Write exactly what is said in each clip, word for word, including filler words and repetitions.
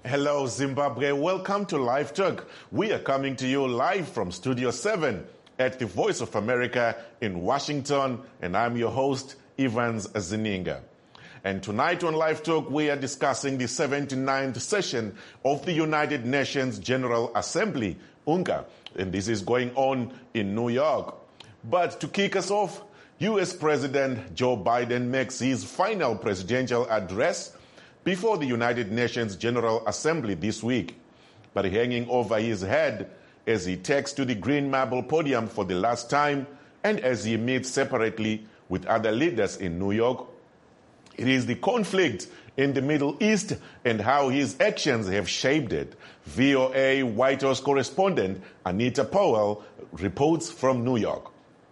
Hello, Zimbabwe. Welcome to Live Talk. We are coming to you live from Studio seven at the Voice of America in Washington, and I'm your host, Evans Zininga. And tonight on Live Talk, we are discussing the seventy-ninth session of the United Nations General Assembly, UNGA, and this is going on in New York. But to kick us off, U S President Joe Biden makes his final presidential address before the United Nations General Assembly this week. But hanging over his head as he takes to the Green Marble podium for the last time and as he meets separately with other leaders in New York, it is the conflict in the Middle East and how his actions have shaped it. V O A White House correspondent Anita Powell reports from New York.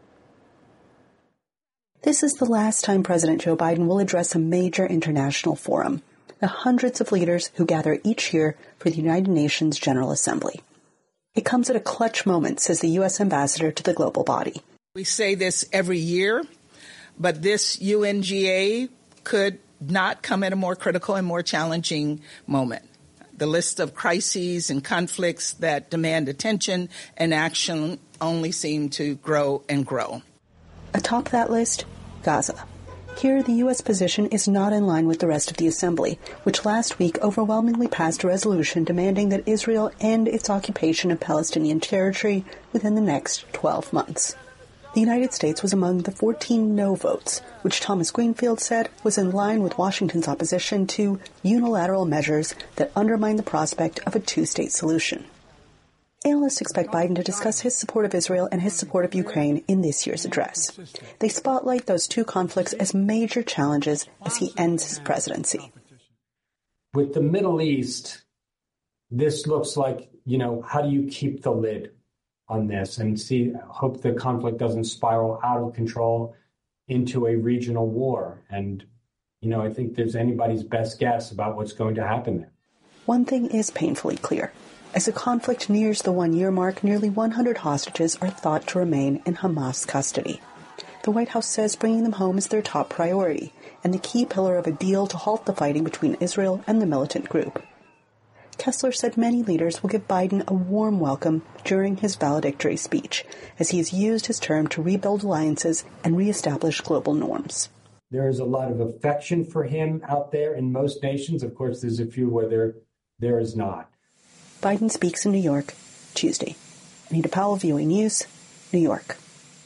This is the last time President Joe Biden will address a major international forum, the hundreds of leaders who gather each year for the United Nations General Assembly. It comes at a clutch moment, says the U S ambassador to the global body. We say this every year, but this U N G A could not come at a more critical and more challenging moment. The list of crises and conflicts that demand attention and action only seem to grow and grow. Atop that list, Gaza. Here, the U S position is not in line with the rest of the Assembly, which last week overwhelmingly passed a resolution demanding that Israel end its occupation of Palestinian territory within the next twelve months. The United States was among the fourteen no votes, which Thomas Greenfield said was in line with Washington's opposition to unilateral measures that undermine the prospect of a two-state solution. Analysts expect Biden to discuss his support of Israel and his support of Ukraine in this year's address. They spotlight those two conflicts as major challenges as he ends his presidency. With the Middle East, this looks like, you know, how do you keep the lid on this and see, hope the conflict doesn't spiral out of control into a regional war? And, you know, I think there's anybody's best guess about what's going to happen there. One thing is painfully clear. As the conflict nears the one-year mark, nearly one hundred hostages are thought to remain in Hamas custody. The White House says bringing them home is their top priority and the key pillar of a deal to halt the fighting between Israel and the militant group. Kessler said many leaders will give Biden a warm welcome during his valedictory speech, as he has used his term to rebuild alliances and reestablish global norms. There is a lot of affection for him out there in most nations. Of course, there's a few where there, there is not. Biden speaks in New York Tuesday. Anita Powell, V O A News, New York.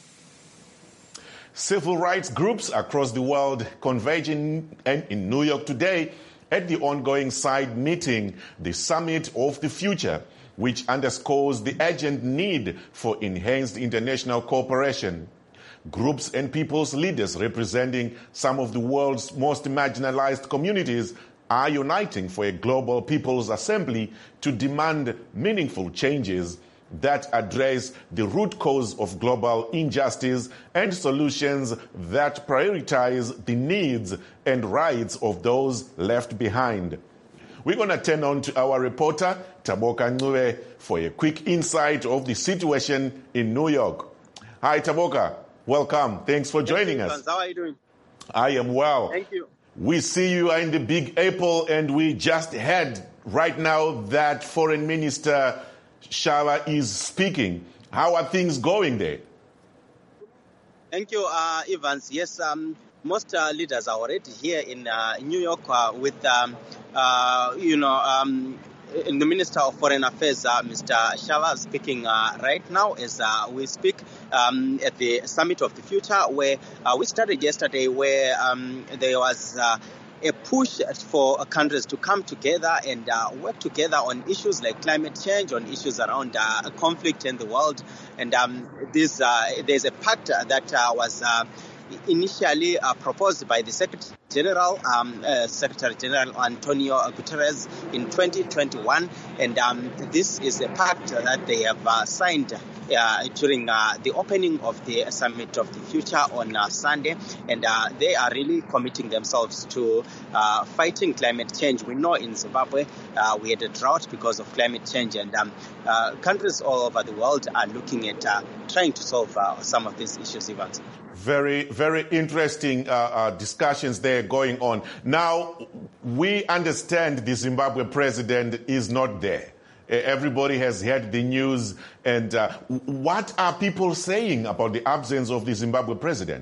Civil rights groups across the world converging in New York today at the ongoing side meeting, the Summit of the Future, which underscores the urgent need for enhanced international cooperation. Groups and people's leaders representing some of the world's most marginalized communities are uniting for a global people's assembly to demand meaningful changes that address the root cause of global injustice and solutions that prioritize the needs and rights of those left behind. We're going to turn on to our reporter, Taboka Ncube, for a quick insight of the situation in New York. Hi, Taboka. Welcome. Thanks for joining us. How are you doing? I am well. Thank you. We see you are in the Big Apple, and we just heard right now that Foreign Minister Shava is speaking. How are things going there? Thank you, uh, Evans. Yes, um, most uh, leaders are already here in uh, New York uh, with, um, uh, you know, um, the Minister of Foreign Affairs, uh, Mister Shava, speaking uh, right now as uh, we speak um, at the Summit of the Future, where uh, we started yesterday, where um, there was uh, a push for countries to come together and uh, work together on issues like climate change, on issues around uh, conflict in the world. And um, this, uh, there's a pact that uh, was uh, initially uh, proposed by the Secretary General, um, uh, Secretary General Antonio Guterres in twenty twenty-one, and um, this is a pact that they have uh, signed uh, during uh, the opening of the Summit of the Future on uh, Sunday, and uh, they are really committing themselves to uh, fighting climate change. We know in Zimbabwe uh, we had a drought because of climate change, and um, uh, countries all over the world are looking at uh, trying to solve uh, some of these issues, Evans. Very, very interesting uh, uh, discussions there going on. Now, we understand the Zimbabwe president is not there. Everybody has heard the news. And uh, what are people saying about the absence of the Zimbabwe president?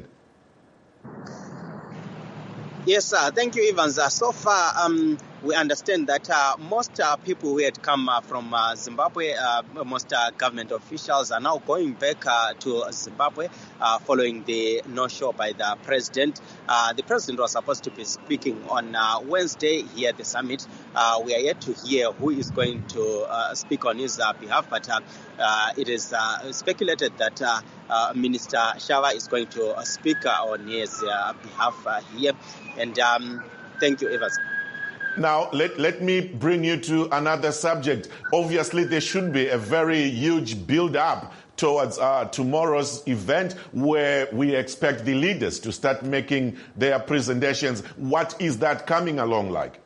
Yes, uh, thank you, Evans. Uh, so far, um, we understand that uh, most uh, people who had come uh, from uh, Zimbabwe, uh, most uh, government officials are now going back uh, to Zimbabwe uh, following the no-show by the president. Uh, the president was supposed to be speaking on uh, Wednesday here at the summit. Uh, we are yet to hear who is going to uh, speak on his uh, behalf, but uh, uh, it is uh, speculated that uh, uh, Minister Shava is going to uh, speak uh, on his uh, behalf uh, here. And um, thank you, Evans. Now, let, let me bring you to another subject. Obviously, there should be a very huge build-up towards uh, tomorrow's event where we expect the leaders to start making their presentations. What is that coming along like?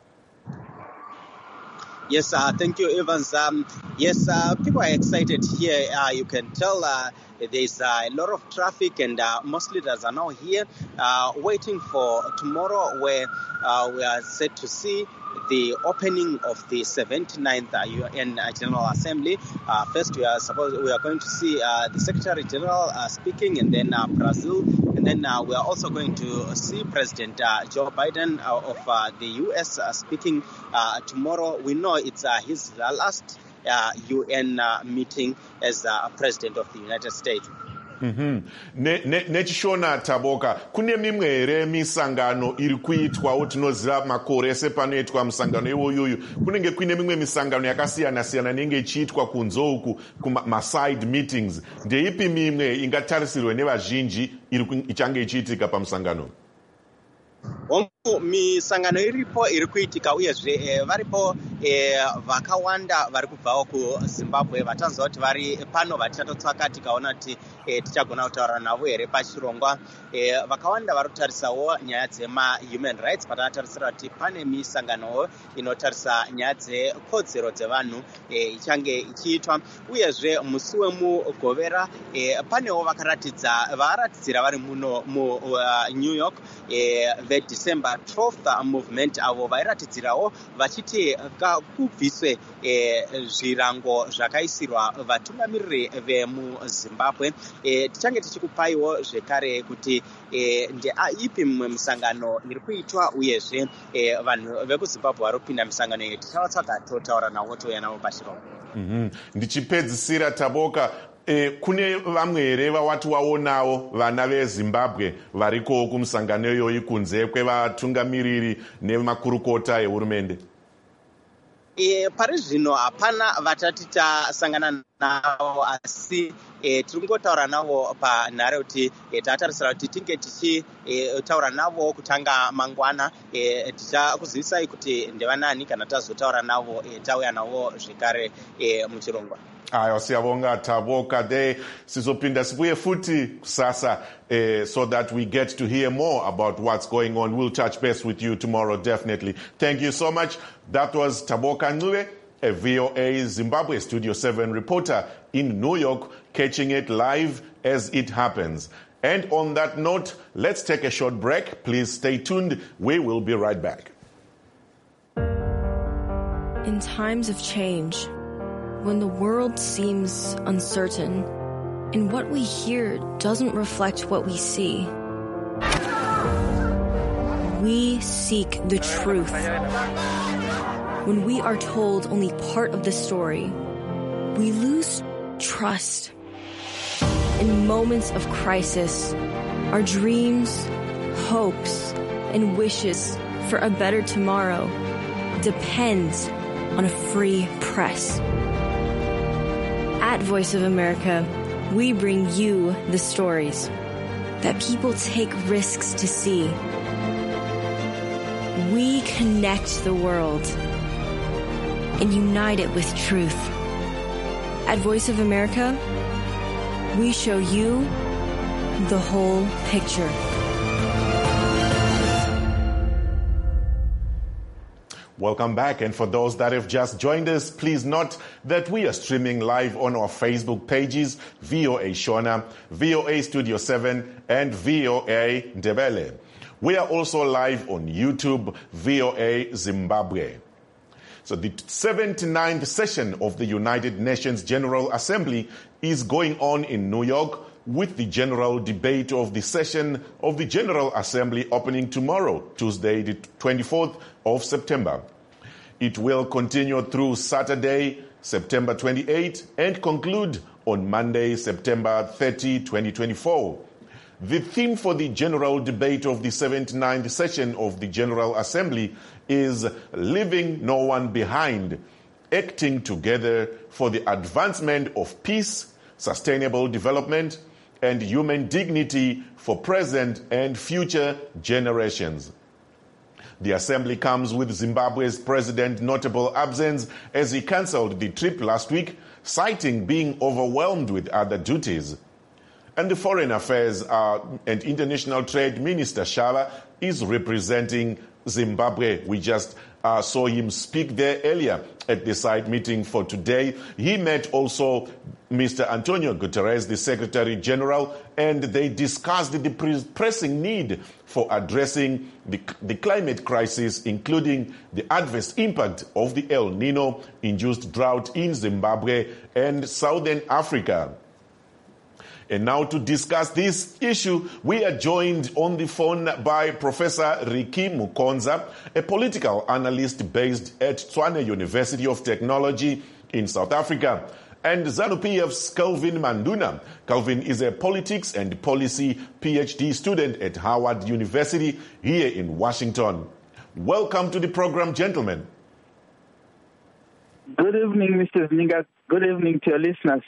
Yes, uh, thank you, Evans. Um, yes, uh, people are excited here. Uh, you can tell uh, there's uh, a lot of traffic, and uh, most leaders are now here uh, waiting for tomorrow, where uh, we are set to see the opening of the seventy-ninth uh, U N General Assembly. Uh, first, we are supposed we are going to see uh, the Secretary General uh, speaking, and then uh, Brazil, and then uh, we are also going to see President uh, Joe Biden uh, of uh, the U S uh, speaking uh, tomorrow. We know it's uh, his uh, last uh, U N uh, meeting as uh, President of the United States. Nechishona Taboka, kune mimwe here misangano iri kuitwawo tinoziva makore ese panoitwa misangano iwoyoyo kunenge kune mimwe misangano yakasiyana siyana inenge ichiitwa kunze uku kuma side meetings. Ndeipi mimwe ingatarisirwe nevazhinji iri ichange ichiitika pamusangano? Misangano iripo iri kuitika uyezve eh, varipo eh, vakawanda vari kubvawo kuZimbabwe vatanzwa kuti vari pano vachatotsvaka tikaona kuti eh, tichagona kutaura navo here pachirongwa. Eh, vakawanda vari kutarisawo nyaya dzema-human rights, patatarisira kuti pane misangano inotarisa nyaya dzekodzero dzevanhu eh, ichange ichiitwa. Uyezve musi wemugovera eh, panewo vakaratidza varatidzira vari muno mu uh, New York eh, veDecember twelfth movement avo vairatidzirawo vachiti kubviswe eh, zvirango zvakaisirwa vatungamiriri vemuZimbabwe. Eh, tichange tichikupaiwo zvekare kuti eh, ndeipi mimwe misangano iri kuitwa uyezve eh, vanhu vekuZimbabwe vari kupinda misangano iyi tichavatsvaga totaura navo touya navo pachirongwa. Mm-hmm. Ndichipedzisira Taboka, Eh, kune vamwe here vawati waonawo vana veZimbabwe variko kumusangano iyoyi kunze kwevatungamiriri nemakurukota ehurumende? E, pari zvino hapana vatati tasangana navo, asi e, tiri kungotaura navo panhare kuti e, tatarisira kuti tinge tichitaura e, navo kutanga mangwana. E, tichakuzivisai kuti ndevanani kana tazotaura navo e, tauya navo zvekare e, muchirongwa. Ayo, siyabonga Taboka de sizopinda sibuye futi kusasa eh, so that we get to hear more about what's going on. We'll touch base with you tomorrow, definitely. Thank you so much. That was Taboka Ncube, a V O A Zimbabwe Studio seven reporter in New York, catching it live as it happens. And on that note, let's take a short break. Please stay tuned. We will be right back. In times of change, when the world seems uncertain and what we hear doesn't reflect what we see, we seek the truth. When we are told only part of the story, we lose trust. In moments of crisis, our dreams, hopes, and wishes for a better tomorrow depends on a free press. At Voice of America, we bring you the stories that people take risks to see. We connect the world and unite it with truth. At Voice of America, we show you the whole picture. Welcome back, and for those that have just joined us, please note that we are streaming live on our Facebook pages, V O A Shona, V O A Studio seven, and V O A Ndebele. We are also live on YouTube, V O A Zimbabwe. So the seventy-ninth session of the United Nations General Assembly is going on in New York, with the general debate of the session of the General Assembly opening tomorrow, Tuesday, the twenty-fourth of September. It will continue through Saturday, September twenty-eighth, and conclude on Monday, September thirtieth, twenty twenty-four. The theme for the general debate of the seventy-ninth session of the General Assembly is Leaving No One Behind, acting together for the advancement of peace, sustainable development, and human dignity for present and future generations. The Assembly comes with Zimbabwe's president's notable absence as he cancelled the trip last week, citing being overwhelmed with other duties. And the Foreign Affairs uh, and International Trade Minister Shaba is representing Zimbabwe. We just uh, saw him speak there earlier at the side meeting for today. He met also Mister Antonio Guterres, the Secretary General, and they discussed the pressing need for addressing the, the climate crisis, including the adverse impact of the El Nino-induced drought in Zimbabwe and Southern Africa. And now to discuss this issue, we are joined on the phone by Professor Rykie Mukonza, a political analyst based at Tshwane University of Technology in South Africa, and ZANU-P F's Kelvin Manduna. Kelvin is a politics and policy PhD student at Howard University here in Washington. Welcome to the program, gentlemen. Good evening, Mister Zininga. Good evening to your listeners.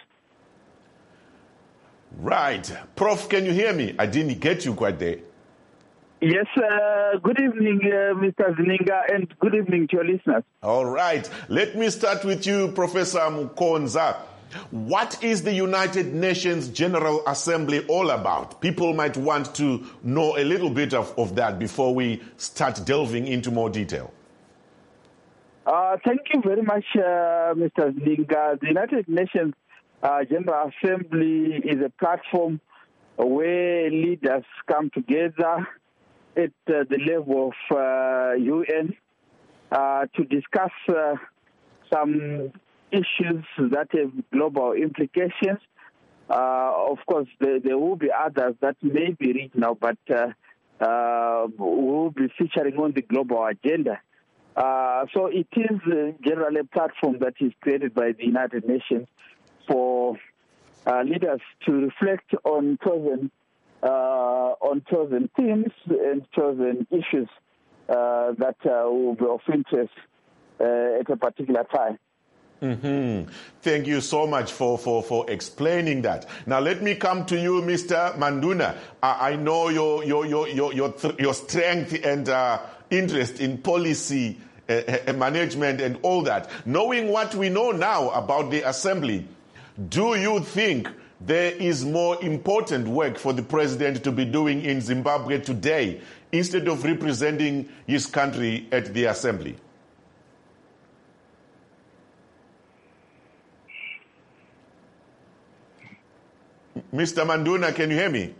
Right. Prof, can you hear me? I didn't get you quite there. Yes, uh, good evening, uh, Mister Zininga, and good evening to your listeners. All right. Let me start with you, Professor Mukonza. What is the United Nations General Assembly all about? People might want to know a little bit of, of that before we start delving into more detail. Uh, thank you very much, uh, Mister Zininga. The United Nations Uh, General Assembly is a platform where leaders come together at uh, the level of uh, U N uh, to discuss uh, some issues that have global implications. Uh, of course, there, there will be others that may be regional, but uh, uh, will be featuring on the global agenda. Uh, so it is uh, generally a platform that is created by the United Nations for uh, leaders to reflect on chosen uh, on chosen themes and chosen issues uh, that uh, will be of interest uh, at a particular time. Mm-hmm. Thank you so much for, for, for explaining that. Now let me come to you, Mister Manduna. I, I know your your your your your, th- your strength and uh, interest in policy uh, management and all that. Knowing what we know now about the Assembly, do you think there is more important work for the president to be doing in Zimbabwe today instead of representing his country at the Assembly? Mister Manduna, can you hear me?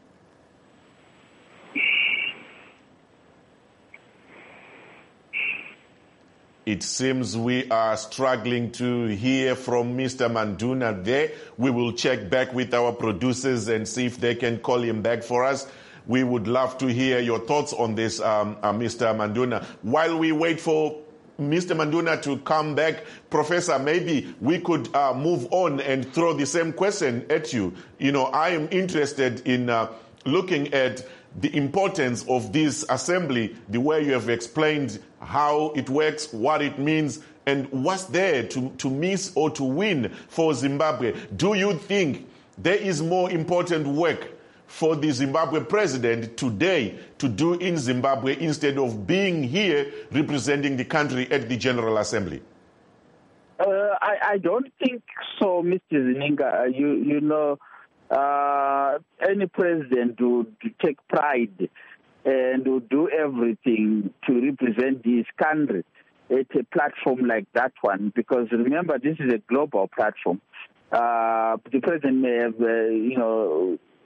It seems we are struggling to hear from Mister Manduna there. We will check back with our producers and see if they can call him back for us. We would love to hear your thoughts on this, um, uh, Mister Manduna. While we wait for Mister Manduna to come back, Professor, maybe we could uh, move on and throw the same question at you. You know, I am interested in uh, looking at the importance of this assembly, the way you have explained how it works, what it means, and what's there to, to miss or to win for Zimbabwe. Do you think there is more important work for the Zimbabwe president today to do in Zimbabwe instead of being here representing the country at the General Assembly? Uh, I, I don't think so, Mister Zininga. You, you know, Uh, any president would take pride and would do everything to represent his country at a platform like that one, because remember, this is a global platform. Uh, the president may have, uh, you know,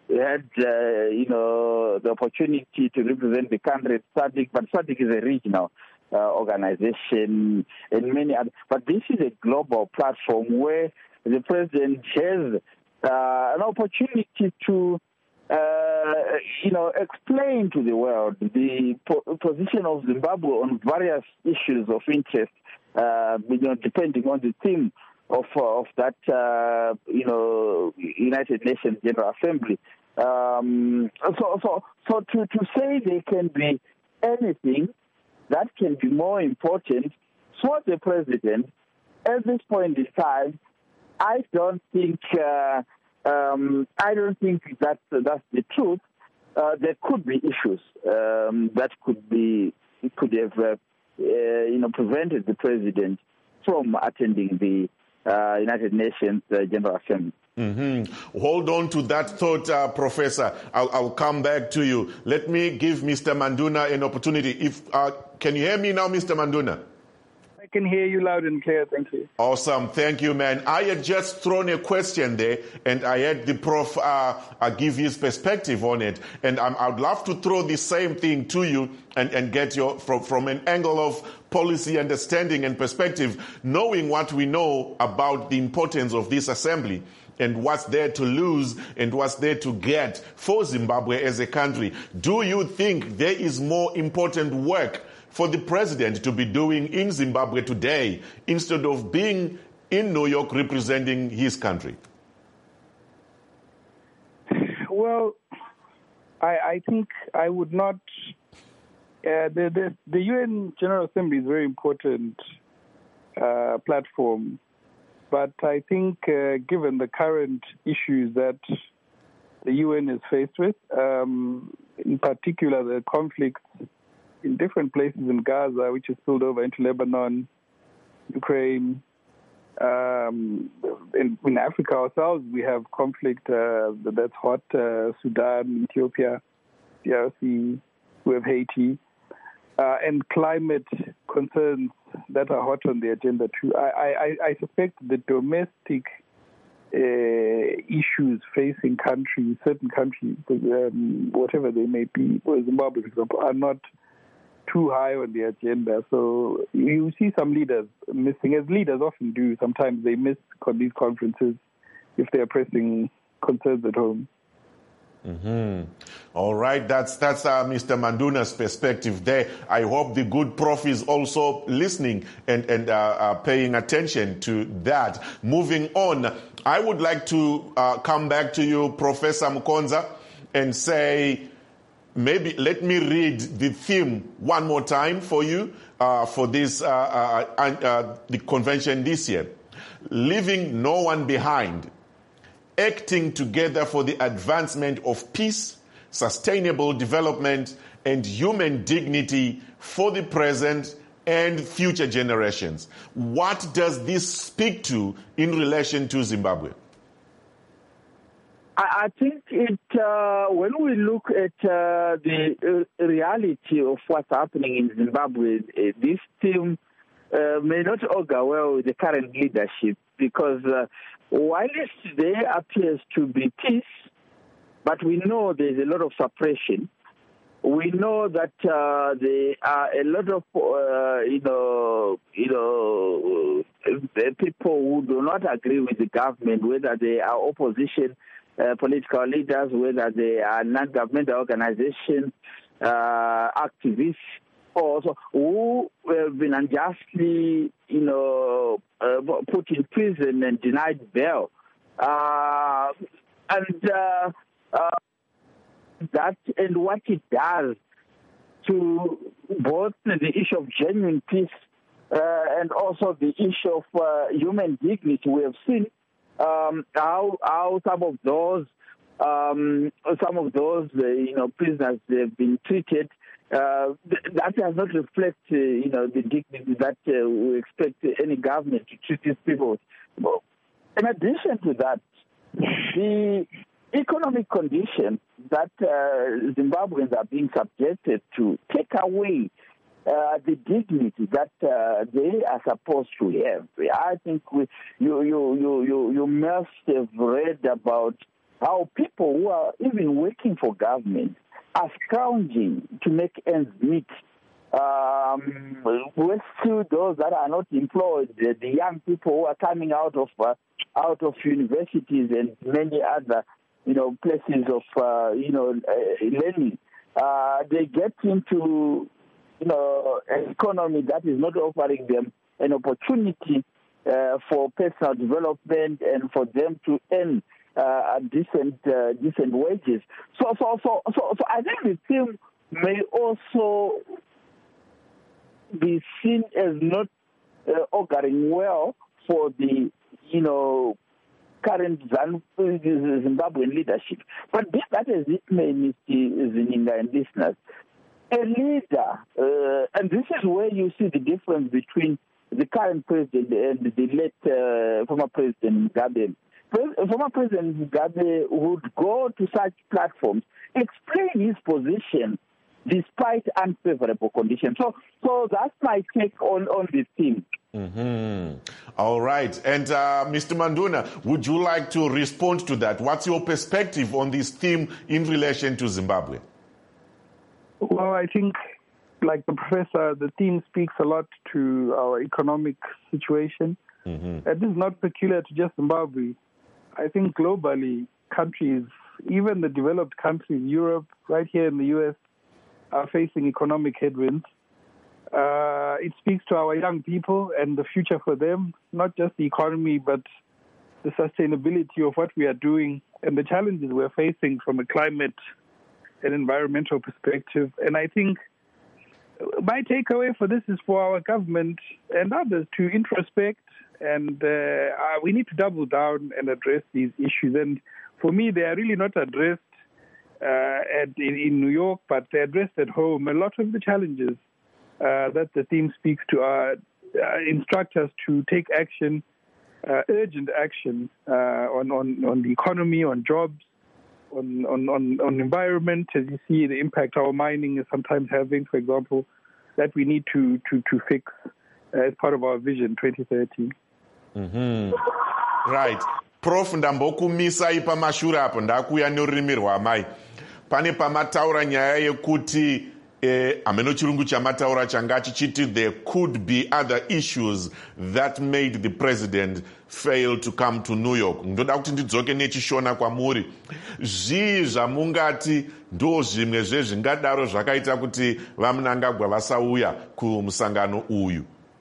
had, uh, you know, the opportunity to represent the country at SADC, but SADC is a regional uh, organization and many other. But this is a global platform where the president has uh, an opportunity to, uh, you know, explain to the world the po- position of Zimbabwe on various issues of interest, uh, you know, depending on the theme of of that, uh, you know, United Nations General Assembly. Um, so, so, so to, to say there can be anything that can be more important for the president at this point in time, I don't think. Uh, um, I don't think that that's the truth. Uh, there could be issues um, that could be could have, uh, uh, you know, prevented the president from attending the Uh, United Nations uh, General Assembly. Mm-hmm. Hold on to that thought, uh, Professor. I'll, I'll come back to you. Let me give Mister Manduna an opportunity. If uh, can you hear me now, Mister Manduna? I can hear you loud and clear. Thank you. Awesome. Thank you, man. I had just thrown a question there, and I had the prof uh, uh, give his perspective on it. And um, I'd love to throw the same thing to you and, and get your from, from an angle of policy understanding and perspective, knowing what we know about the importance of this assembly and what's there to lose and what's there to get for Zimbabwe as a country. Do you think there is more important work for the president to be doing in Zimbabwe today instead of being in New York representing his country? Well, I, I think I would not. Uh, the, the the U N General Assembly is a very important uh, platform, but I think uh, given the current issues that the U N is faced with, um, in particular the conflicts in different places in Gaza, which has spilled over into Lebanon, Ukraine. Um, in, in Africa ourselves, we have conflict uh, that's hot, uh, Sudan, Ethiopia, D R C, we have Haiti, uh, and climate concerns that are hot on the agenda too. I, I, I suspect the domestic uh, issues facing countries, certain countries, um, whatever they may be, or Zimbabwe, for example, are not too high on the agenda. So you see some leaders missing, as leaders often do. Sometimes they miss these conferences if they are pressing concerns at home. Mm-hmm. All right, that's that's uh, Mister Manduna's perspective there. I hope the good prof is also listening and, and uh, uh, paying attention to that. Moving on, I would like to uh, come back to you, Professor Mukonza, and say, maybe let me read the theme one more time for you uh, for this uh, uh, uh, the convention this year. Leaving no one behind, acting together for the advancement of peace, sustainable development, and human dignity for the present and future generations. What does this speak to in relation to Zimbabwe? I think it, uh, when we look at uh, the uh, reality of what's happening in Zimbabwe, uh, this team uh, may not augur well with the current leadership, because uh, while there appears to be peace, but we know there's a lot of suppression. We know that uh, there are a lot of, uh, you know, you know, uh, people who do not agree with the government, whether they are opposition Uh, political leaders, whether they are non-governmental organizations, uh, activists, also who have been unjustly, you know, uh, put in prison and denied bail, uh, and uh, uh, that and what it does to both the issue of genuine peace uh, and also the issue of uh, human dignity. We have seen Um, how how some of those um, some of those uh, you know prisoners have been treated. Uh, that does not reflect uh, you know the dignity that uh, we expect any government to treat these people with. But in addition to that, the economic conditions that uh, Zimbabweans are being subjected to take away Uh, the dignity that uh, they are supposed to have. I think we, you, you, you, you, you must have read about how people who are even working for government are scrounging to make ends meet. Um, with still those that are not employed, the, the young people who are coming out of uh, out of universities and many other, you know, places of uh, you know uh, learning, uh, they get into you know an economy that is not offering them an opportunity uh, for personal development and for them to earn uh, decent uh, decent wages. So so so so so I think the team may also be seen as not uh, auguring well for the, you know, current Zimbabwean leadership. But be that as it may, Mister Zininga and listeners, a leader, uh, and this is where you see the difference between the current president and the late uh, former President Mugabe. Pres- former President Mugabe would go to such platforms, explain his position, despite unfavorable conditions. So, so that's my take on, on this theme. Mm-hmm. All right. And uh, Mister Manduna, would you like to respond to that? What's your perspective on this theme in relation to Zimbabwe? Well, I think, like the professor, the theme speaks a lot to our economic situation. Mm-hmm. And this is not peculiar to just Zimbabwe. I think globally, countries, even the developed countries, Europe, right here in the U S, are facing economic headwinds. Uh, it speaks to our young people and the future for them, not just the economy, but the sustainability of what we are doing and the challenges we're facing from a climate and environmental perspective. And I think my takeaway for this is for our government and others to introspect, and uh, we need to double down and address these issues. And for me, they are really not addressed Uh, at, in, in New York, but they're addressed at home. A lot of the challenges uh, that the theme speaks to are uh, instruct us to take action, uh, urgent action uh, on, on, on the economy, on jobs, on, on, on, on environment. As you see, the impact our mining is sometimes having, for example, that we need to, to, to fix uh, as part of our vision twenty thirty. Mm-hmm. Right. Prof ndambokumisai pamashure apo ndakuya nerurimi rwamai. Pane pamataura nyaya yekuti eh, ameno chirungu chamataura changa chichiti there could be other issues that made the president fail to come to New York. Ndoda kuti ndidzoke nechishona kwamuri. Zvii zvamungati ndo zvimwe zvezvingadaro zvakaita kuti vaMnangagwa vasauya kumusangano uyu.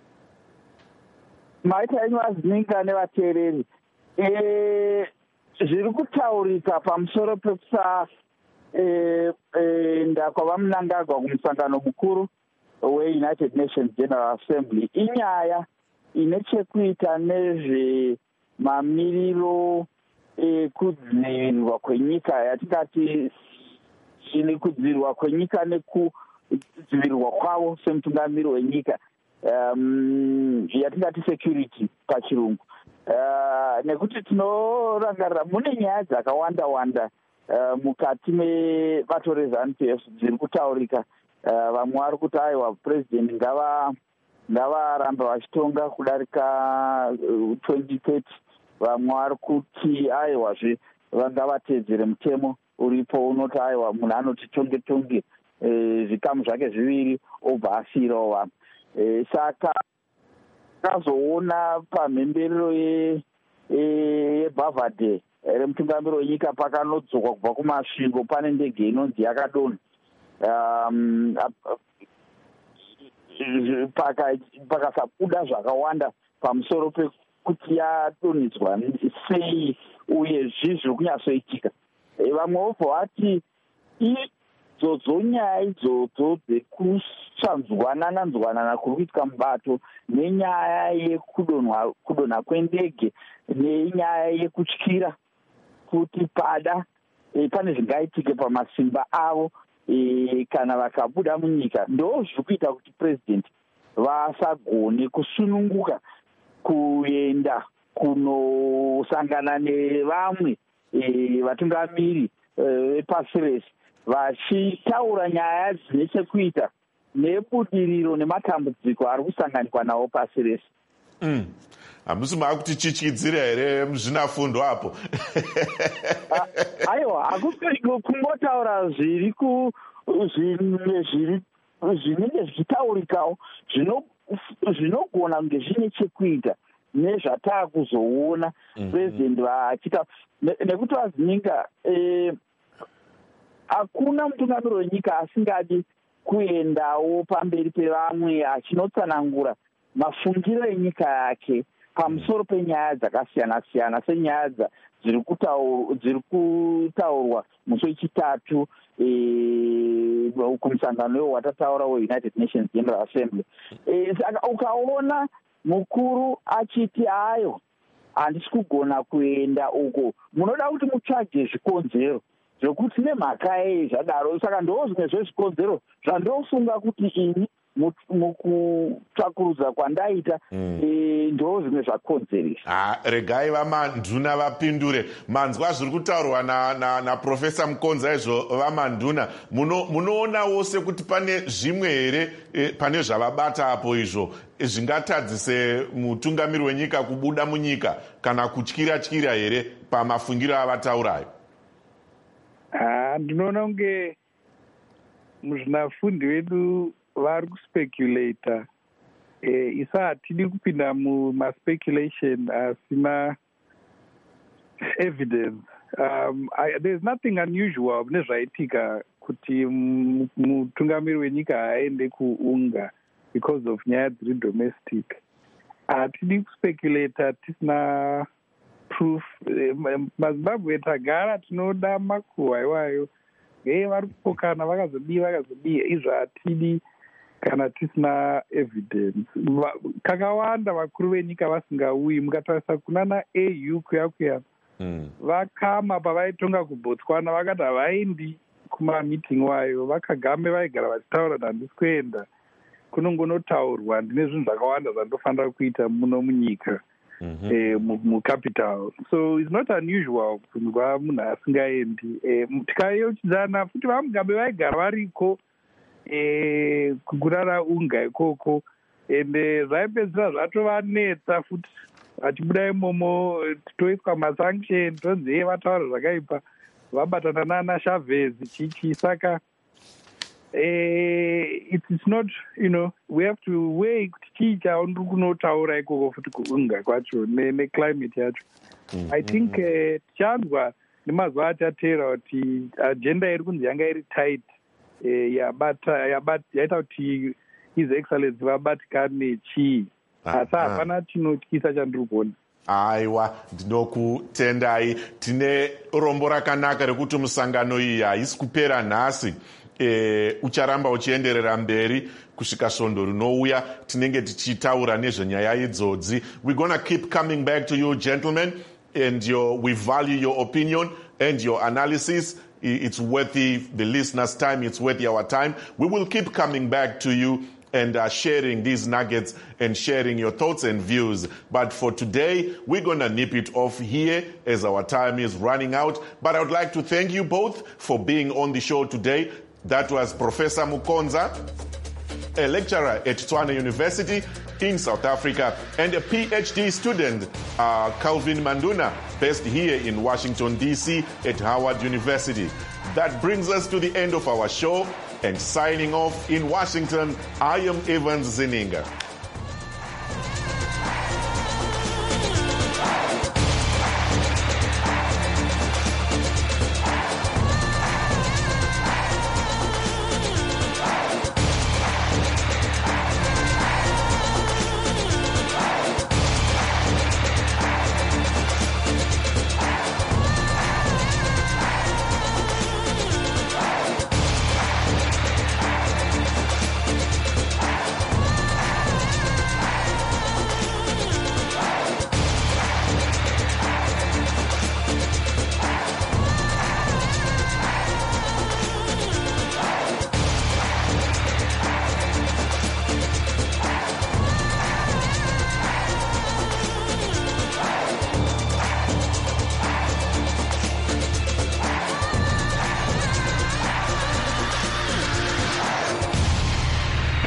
Maita ino Zininga nevateereri. Eh, zviri kutaurika pamusoro pekusa eh, eh, ndakwa Mnangagwa kumusangano mukuru we-United Nations General Assembly inyaya ine chekuita nezvemamiriro ekudzivirirwa kwenyika yatingati ine kudzivirirwa kwenyika nekudzivirirwa kwavo semutungamiri wenyika, um, yatingati security pachirungu. Uh, nekuti tinorangarira mune nyaya dzakawanda wanda uh, mukati mebato reZANU-P F dziri kutaurika. Uh, vamwe vari kuti aiwa president ngava ngavaramba vachitonga kudarika uh, twenty thirty. Vamwe vari kuti aiwazve vangavatedzere mutemo uripo unoti aiwa munhu anoti tonge tonge uh, zvikamu zvake zviviri obva asiyirawo vanhu. Uh, saka tazoona pamhemberero yeBhavhadhe remutungamiri wenyika pakanodzokwa kubva kumasvingo pane ndege inonzi yakadonha. Um, pakasabuda zvakawanda pamusoro pekuti yadonhedzwa sei uye zvii zviri kunyatsoitika. Vamwe vobva vati idzodzo nyaya idzodzo dzekusanzwanana nzwanana kuri kuitika mubato nenyaya yekudonha kudonha kwendege nenyaya yekutyira kuti pada e, pane zvingaitike pamasimba avo e, kana vakabuda munyika, ndo zviri kuita kuti president vasagone kusununguka kuenda kunosangana nevamwe e, vatungamiri vepasi rese vachitaura nyaya dzine chekuita nebudiriro nematambudziko ari kusanganikwa nawo pasi rese. Mm. hamusi maakutichichidzira here muzvinafundo apo? Aiwa, hakusi kungotaura zviri ku zviri zvinenge zvichitaurikawo zvinogona kunge zvine chekuita nezvataa kuzoona president vachita, nekuti vazininga hakuna mutungamiri wenyika asingadi kuendawo pamberi pevamwe achinotsanangura mafungiro enyika yake pamusoro penyaya dzakasiyana-siyana senyaya dziri kutaurwa musi wechitatu kumusangano watataura weunited nations general assembly. Saka ukaona mukuru achiti ayo handisi kugona kuenda uko, munoda kuti mutsvage zvikonzero zvokuti nemhaka yei zvadaro. Saka ndo zvimwe zvezvikonzero zvandofunga kuti ini mukutsvakurudza kwandaita ndo zvimwe zvakonzeresa. Regai vamanduna vapindure. Manzwa zviri kutaurwa naprofesa Mukonza izvo vamanduna. Munoonawo sekuti pane zvimwe here pane zvavabata apo izvo zvingatadzise mutungamiri wenyika kubuda munyika kana kutyira tyira here pamafungiro avataurayo? Ndinoona kunge muzvinafundi vedu vari kuspekulata. Isa hatidi kupinda mumaspeculation asina evidence. Um, I, there's nothing unusual nezvaitika kuti mutungamiri wenyika aende kuunga because of nyaya dziri domestic. Hatidi kuspekulata tisina proof. MaZimbabwe tagara tinoda makuhwa iwayo. Hey, vari kupokana vakazodii vakazodii izvo hatidi kana tisina evidence. Kakawanda vakuru venyika vasingauyi, mukatarisa kunana A U kuya kuya mm. vakama pavaitonga kuBotswana vakati havaendi kumameeting wayo, vakagame vaigara vachitaura handisi kuenda kunongonotaurwa ndine zvinhu zvakawanda zvandofanira kuita muno munyika mm-hmm. eh, mucapital. So it's not unusual kunzwa munhu asingaendi. Eh, tikayeuchidzana futi vamugabe vaigara variko eh, kukurara unga ikoko ende zvaipedzisa zvatovanetsa futi vachibuda imomo toiswa masanction tonzi vataura zvakaipa vabatana nana Chavez chichi. Saka eh, it's not, you know, we have to weigh kuti chii chaundiri kunotaura ikoko futi kuunga kwacho neclimate yacho. mm, I think mm, tichanzwa nemazuva achateera kuti agenda iri kunzi yanga iri tight eh, yabata yaita kuti his excellency vabatikane chii, asi hapana chinotyisa chandiri kuona. Aiwa, ndinokutendai. Tine rombo rakanaka rekuti musangano iyi haisi kupera nhasi. E, ucharamba uchienderera mberi kusvika svondo rinouya tinenge tichitaura nezvenyaya idzodzi. We're going to keep coming back to you gentlemen, and your, we value your opinion and your analysis. It's worth the, the listeners' time, it's worth our time. We will keep coming back to you and uh, sharing these nuggets and sharing your thoughts and views. But for today, we're going to nip it off here as our time is running out. But I would like to thank you both for being on the show today. That was Professor Mukonza, a lecturer at Tshwane University in South Africa, and a PhD student, uh, Calvin Manduna, based here in Washington, D C at Howard University. That brings us to the end of our show, and signing off in Washington, I am Evans Zeninga.